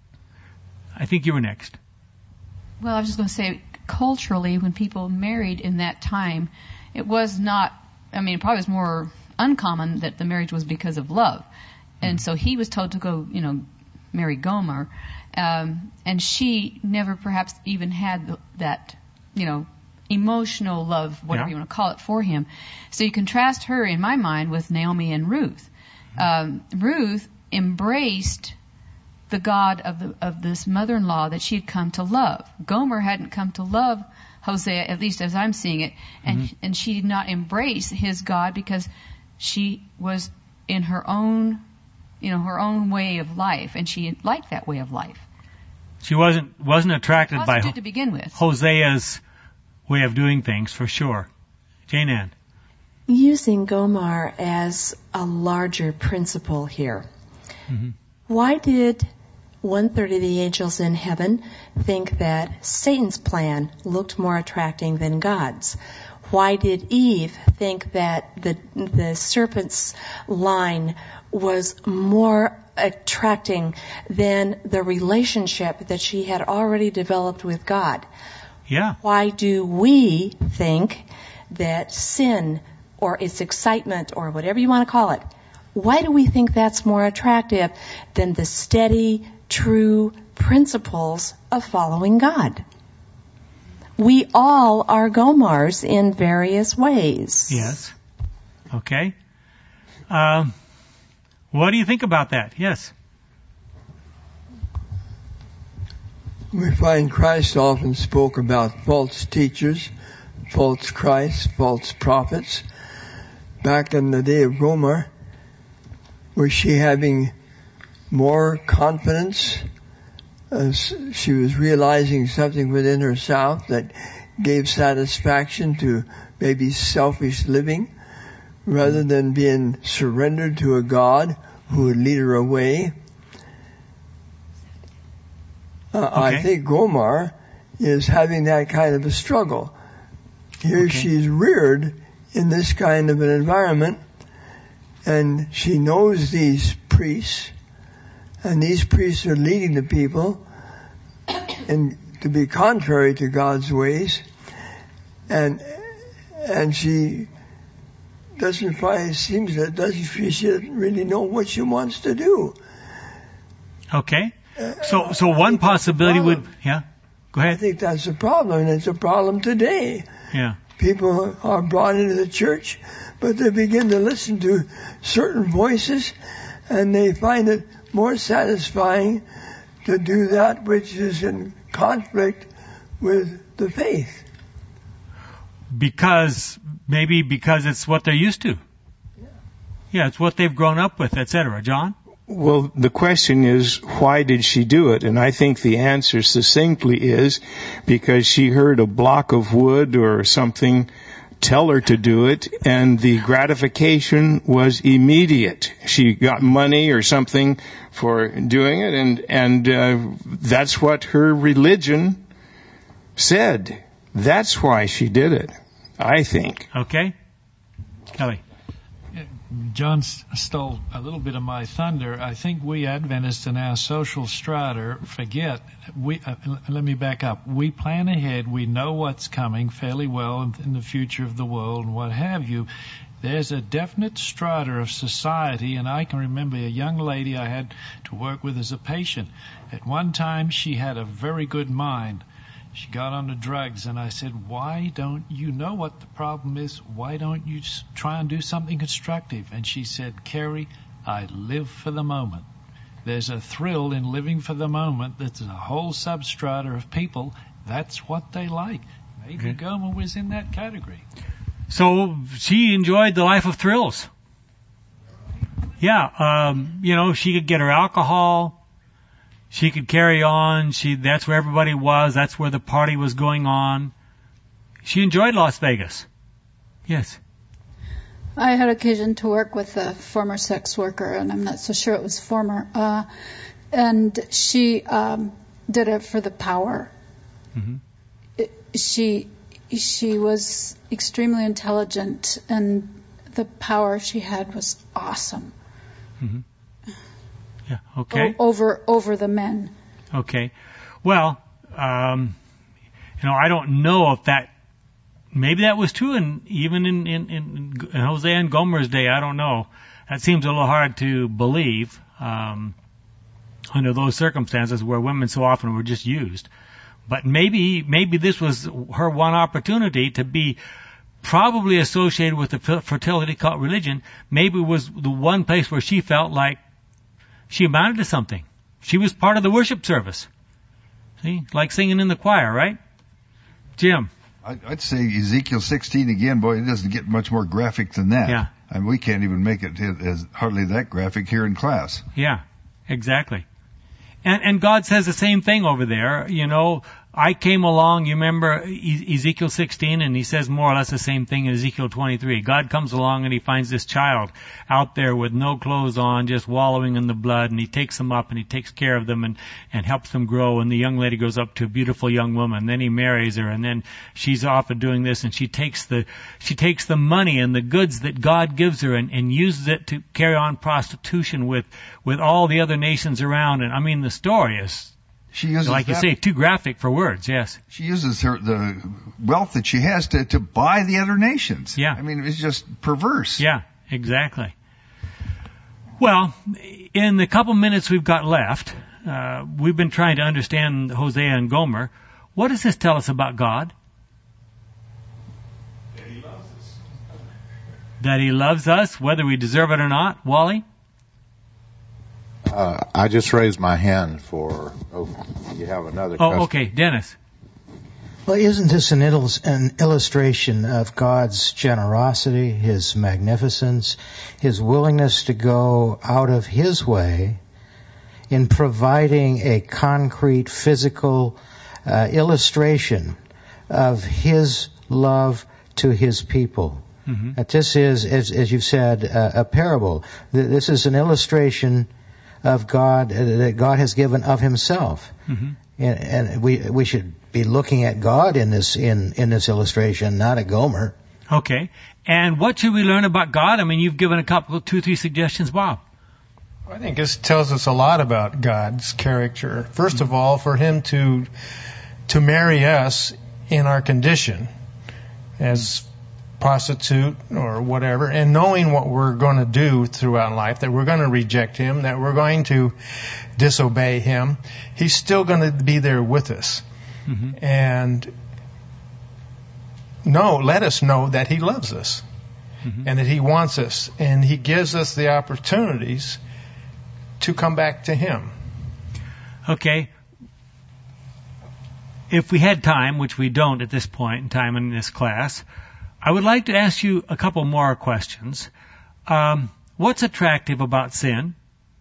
I think you were next. Well, I was just going to say, culturally, when people married in that time, it was not, I mean, it probably was more uncommon that the marriage was because of love. And so he was told to go, you know, marry Gomer. Um, and she never perhaps even had the, that, you know, emotional love, whatever yeah. you want to call it, for him. So you contrast her, in my mind, with Naomi and Ruth. Um, Ruth embraced the God of the of this mother-in-law that she had come to love. Gomer hadn't come to love Hosea, at least as I'm seeing it, and mm-hmm. and she did not embrace his God because she was in her own, you know, her own way of life, and she liked that way of life. She wasn't wasn't attracted by to begin with. Hosea's way of doing things, for sure. Jane Ann. Using Gomer as a larger principle here. Mm-hmm. Why did one-third of the angels in heaven think that Satan's plan looked more attracting than God's? Why did Eve think that the the serpent's line was more attracting than the relationship that she had already developed with God? Yeah. Why do we think that sin or its excitement or whatever you want to call it, why do we think that's more attractive than the steady, true principles of following God? We all are Gomars in various ways. Yes. Okay. Um, what do you think about that? Yes. We find Christ often spoke about false teachers, false Christs, false prophets. Back in the day of Gomer, was she having more confidence as she was realizing something within herself that gave satisfaction to maybe selfish living rather than being surrendered to a God who would lead her away? Uh, okay. I think Gomer is having that kind of a struggle. Here okay. she's reared in this kind of an environment, and she knows these priests, and these priests are leading the people and to be contrary to God's ways, and and she doesn't find, it seems that doesn't she doesn't really know what she wants to do. Okay, so so one possibility would yeah, go ahead. I think that's a problem, and it's a problem today. Yeah. People are brought into the church, but they begin to listen to certain voices, and they find it more satisfying to do that which is in conflict with the faith. Because, maybe because it's what they're used to. Yeah, yeah, it's what they've grown up with, et cetera. John? Well, the question is, why did she do it? And I think the answer succinctly is because she heard a block of wood or something tell her to do it, and the gratification was immediate. She got money or something for doing it, and and uh, that's what her religion said. That's why she did it, I think. Okay. Kelly. John s- stole a little bit of my thunder. I think we Adventists in our social strata forget. We uh, l- let me back up. We plan ahead. We know what's coming fairly well in, in the future of the world and what have you. There's a definite strata of society, and I can remember a young lady I had to work with as a patient. At one time, she had a very good mind. She got on the drugs, and I said, why don't you know what the problem is? Why don't you just try and do something constructive? And she said, Kerry, I live for the moment. There's a thrill in living for the moment. That's a whole substrata of people. That's what they like. Maybe Okay. Gomer was in that category. So she enjoyed the life of thrills. Yeah, um, you know, she could get her alcohol. She could carry on. She that's where everybody was. That's where the party was going on. She enjoyed Las Vegas. Yes. I had occasion to work with a former sex worker, and I'm not so sure it was former. Uh, and she um, did it for the power. Mm-hmm. It, she she was extremely intelligent, and the power she had was awesome. Mm-hmm. Yeah. Okay. O- over over the men. Okay. Well, um, you know, I don't know if that, maybe that was true in, even in, in, in, in Hosea and Gomer's day. I don't know. That seems a little hard to believe, um, under those circumstances where women so often were just used. But maybe, maybe this was her one opportunity to be probably associated with the fertility cult religion. Maybe it was the one place where she felt like she amounted to something. She was part of the worship service. See? Like singing in the choir, right? Jim? I'd say Ezekiel sixteen again, boy, it doesn't get much more graphic than that. Yeah. I mean, we can't even make it as hardly that graphic here in class. Yeah, exactly. And, and God says the same thing over there. You know, I came along, you remember e- Ezekiel sixteen, and he says more or less the same thing in Ezekiel twenty-three. God comes along and he finds this child out there with no clothes on, just wallowing in the blood, and he takes them up and he takes care of them and, and helps them grow, and the young lady goes up to a beautiful young woman, then he marries her, and then she's off and doing this, and she takes the, she takes the money and the goods that God gives her and, and uses it to carry on prostitution with, with all the other nations around, and I mean, the story is, She uses like you that, say, too graphic for words, yes. She uses her the wealth that she has to, to buy the other nations. Yeah. I mean, it's just perverse. Yeah, exactly. Well, in the couple minutes we've got left, uh, we've been trying to understand Hosea and Gomer. What does this tell us about God? That he loves us. That he loves us, whether we deserve it or not. Wally? Uh, I just raised my hand for, oh, you have another question. Oh, okay. Dennis. Well, isn't this an, il- an illustration of God's generosity, His magnificence, His willingness to go out of His way in providing a concrete, physical uh, illustration of His love to His people? Mm-hmm. That this is, as, as you've said, uh, a parable. This is an illustration of God, uh, that God has given of Himself. Mm-hmm. And, and we we should be looking at God in this in, in this illustration, not at Gomer. Okay. And what should we learn about God? I mean, you've given a couple, two, three suggestions, Bob. I think this tells us a lot about God's character. First of all, for Him to to marry us in our condition as prostitute or whatever, and knowing what we're going to do throughout life, that we're going to reject Him, that we're going to disobey Him, He's still going to be there with us. Mm-hmm. And no, let us know that He loves us, mm-hmm. and that He wants us, and He gives us the opportunities to come back to Him. Okay. If we had time, which we don't at this point in time in this class, I would like to ask you a couple more questions. Um, what's attractive about sin?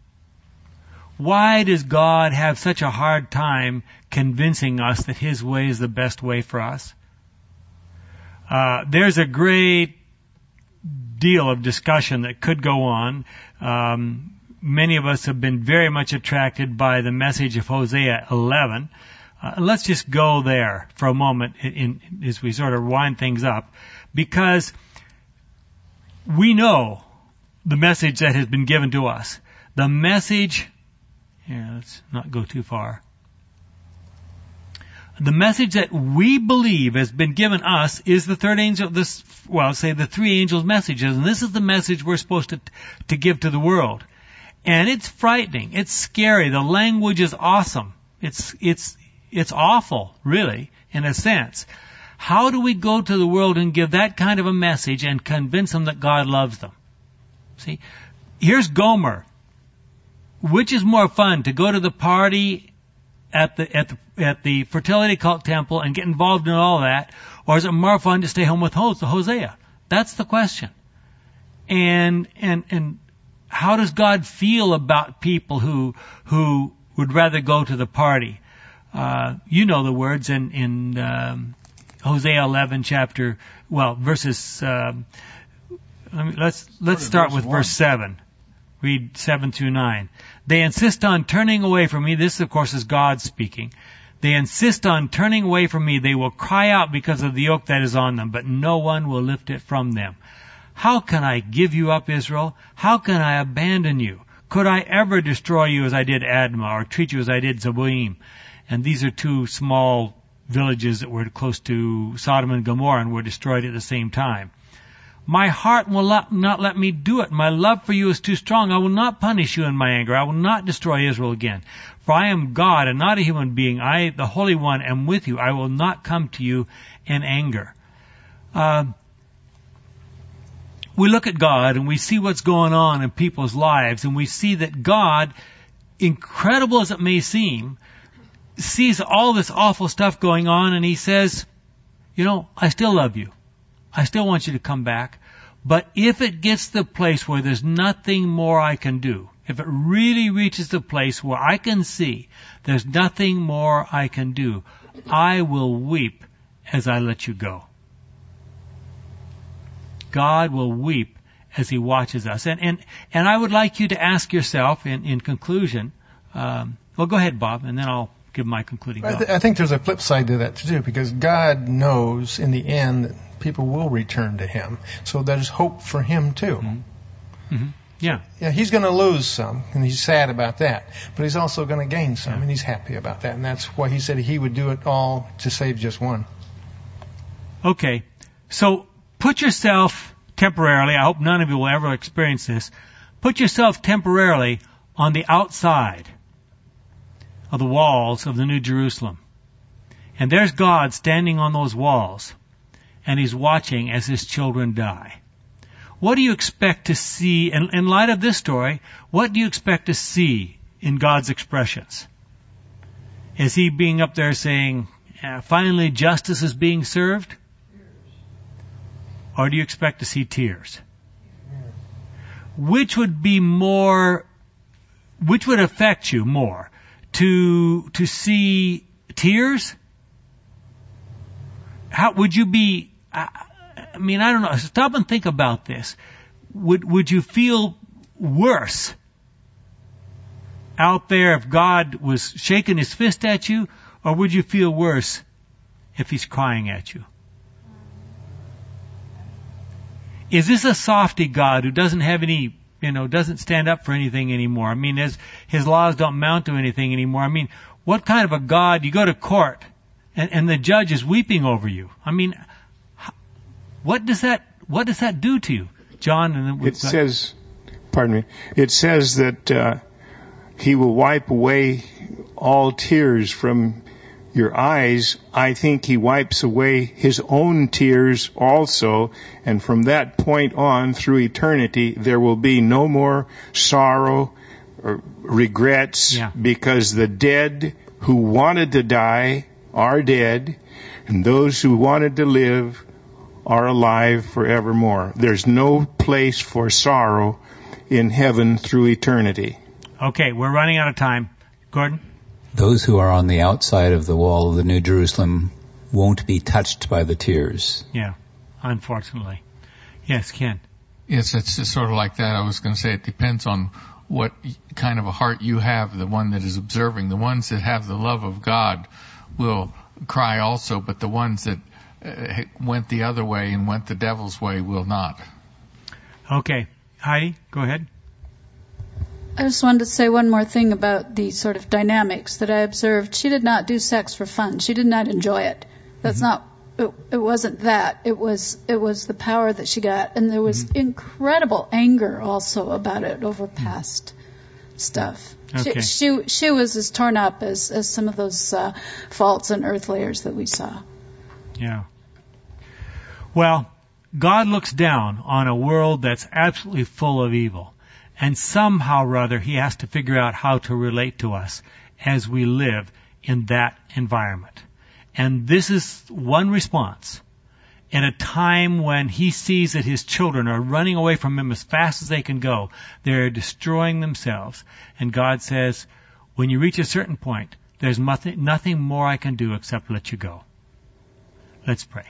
Why does God have such a hard time convincing us that His way is the best way for us? Uh, there's a great deal of discussion that could go on. Um, many of us have been very much attracted by the message of Hosea eleven. Uh, let's just go there for a moment in, in, as we sort of wind things up, because we know the message that has been given to us. The message, here, let's not go too far. The message that we believe has been given us is the third angel, this, well, say the three angels' messages, and this is the message we're supposed to, to give to the world. And it's frightening. It's scary. The language is awesome. It's, it's, it's awful, really, in a sense. How do we go to the world and give that kind of a message and convince them that God loves them? See, here's Gomer. Which is more fun, to go to the party at the, at the, at the fertility cult temple and get involved in all that, or is it more fun to stay home with Hosea? That's the question. And, and, and how does God feel about people who, who would rather go to the party? Uh, you know the words in, in, um, Hosea eleven chapter, well, verses, um, let me, let's, let's start with verse seven. Read seven through nine. They insist on turning away from me. This, of course, is God speaking. They insist on turning away from me. They will cry out because of the yoke that is on them, but no one will lift it from them. How can I give you up, Israel? How can I abandon you? Could I ever destroy you as I did Admah, or treat you as I did Zeboim? And these are two small villages that were close to Sodom and Gomorrah and were destroyed at the same time. My heart will not let me do it. My love for you is too strong. I will not punish you in my anger. I will not destroy Israel again. For I am God and not a human being. I, the Holy One, am with you. I will not come to you in anger. Uh, we look at God and we see what's going on in people's lives, and we see that God, incredible as it may seem, sees all this awful stuff going on, and he says, you know, I still love you. I still want you to come back. But if it gets to the place where there's nothing more I can do, if it really reaches the place where I can see there's nothing more I can do, I will weep as I let you go. God will weep as he watches us. And and, and I would like you to ask yourself in, in conclusion, um, well, go ahead, Bob, and then I'll give my concluding thought. I, th- I think there's a flip side to that too, because God knows in the end that people will return to him. So there's hope for him too. Mm-hmm. Mm-hmm. Yeah. Yeah, he's going to lose some, and he's sad about that. But he's also going to gain some, yeah. and he's happy about that. And that's why he said he would do it all to save just one. Okay. So put yourself temporarily, I hope none of you will ever experience this, put yourself temporarily on the outside of the walls of the New Jerusalem. And there's God standing on those walls, and he's watching as his children die. What do you expect to see, in, in light of this story, what do you expect to see in God's expressions? Is he being up there saying, uh, finally justice is being served? Or do you expect to see tears? Which would be more, which would affect you more? To, to see tears? How would you be, I, I mean, I don't know, stop and think about this. Would, would you feel worse out there if God was shaking his fist at you, or would you feel worse if he's crying at you? Is this a softy God who doesn't have any, you know, doesn't stand up for anything anymore? I mean, his, his laws don't amount to anything anymore. I mean, what kind of a God, you go to court and, and the judge is weeping over you? I mean, what does that, what does that do to you? John, and then it says, pardon me, it says that, uh, he will wipe away all tears from your eyes. I think he wipes away his own tears also, and from that point on through eternity there will be no more sorrow or regrets, yeah. because the dead who wanted to die are dead, and those who wanted to live are alive forevermore. There's no place for sorrow in heaven through eternity. Okay, we're running out of time. Gordon? Those who are on the outside of the wall of the New Jerusalem won't be touched by the tears. Yeah, unfortunately. Yes, Ken? Yes, it's just sort of like that. I was going to say it depends on what kind of a heart you have, the one that is observing. The ones that have the love of God will cry also, but the ones that uh, went the other way and went the devil's way will not. Okay. Heidi, go ahead. I just wanted to say one more thing about the sort of dynamics that I observed. She did not do sex for fun. She did not enjoy it. That's mm-hmm. not. It, it wasn't that. It was. It was the power that she got, and there was mm-hmm. incredible anger also about it over past mm-hmm. stuff. Okay. She, she she was as torn up as as some of those uh, faults and earth layers that we saw. Yeah. Well, God looks down on a world that's absolutely full of evil. And somehow or other, He has to figure out how to relate to us as we live in that environment. And this is one response. In a time when He sees that His children are running away from Him as fast as they can go, they're destroying themselves. And God says, when you reach a certain point, there's nothing, nothing more I can do except let you go. Let's pray.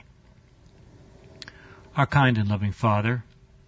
Our kind and loving Father,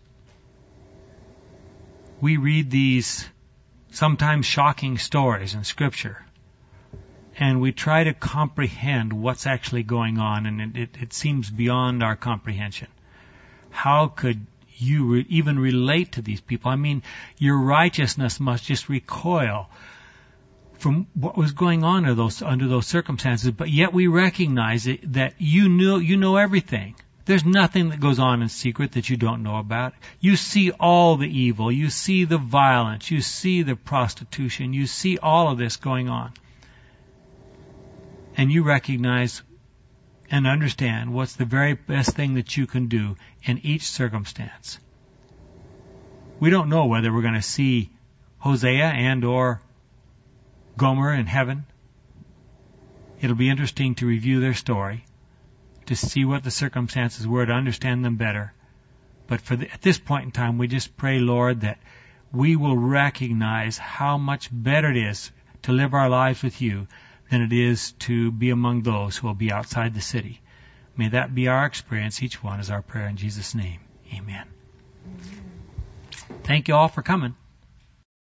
we read these sometimes shocking stories in Scripture, and we try to comprehend what's actually going on, and it, it, it seems beyond our comprehension. How could you re- even relate to these people? I mean, your righteousness must just recoil from what was going on under those, under those circumstances, but yet we recognize it, that you know, you know everything. There's nothing that goes on in secret that you don't know about. You see all the evil. You see the violence. You see the prostitution. You see all of this going on. And you recognize and understand what's the very best thing that you can do in each circumstance. We don't know whether we're going to see Hosea and or Gomer in heaven. It'll be interesting to review their story, to see what the circumstances were, to understand them better. But for the, at this point in time, we just pray, Lord, that we will recognize how much better it is to live our lives with you than it is to be among those who will be outside the city. May that be our experience. Each one is our prayer in Jesus' name. Amen. Thank you all for coming.